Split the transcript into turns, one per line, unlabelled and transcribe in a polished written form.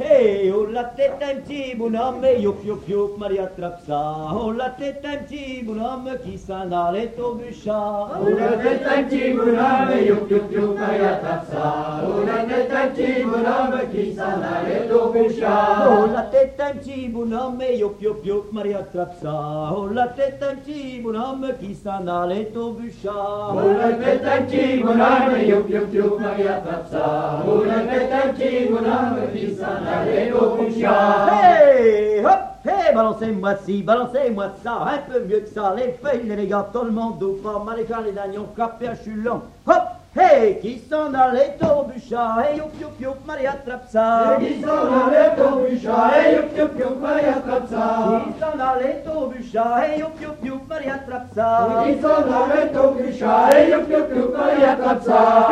hey, oh la tête un petit bonhomme, youp youp youp, Marie attrape ça. Oh la tête un petit bonhomme qui s'en allait au bûchard.
Oh la tête un petit bonhomme, youp youp youp, Marie attrape ça. Oh la tête un petit bonhomme qui s'en allait au bûchard.
Oh la tête un petit bonhomme, youp youp youp, Marie attrape ça. Oh la tête un petit bonhomme qui s'en allait au bûchard.
Oh la tête un petit bonhomme, youp youp youp, Marie attrape ça. Oh la tête un petit bonhomme qui s'en allait au bûchard.
Hey, hop, hey, balancez-moi ci, balancez-moi ça, un peu mieux que ça, les feuilles, les gars, tout le monde ou pas, maréchal, les dagnons, capé à chulon. Hop, hey, qui s'en allait au bûchard, hey, youp youp youp, Marie attrape ça.
Qui s'en allait au bûchard, hey, youp youp youp, Marie attrape ça.
Qui s'en allait au bûchard, hey, youp youp youp, Marie attrape ça.
Qui s'en allait au bûchard, hey, youp youp youp, Marie attrape ça.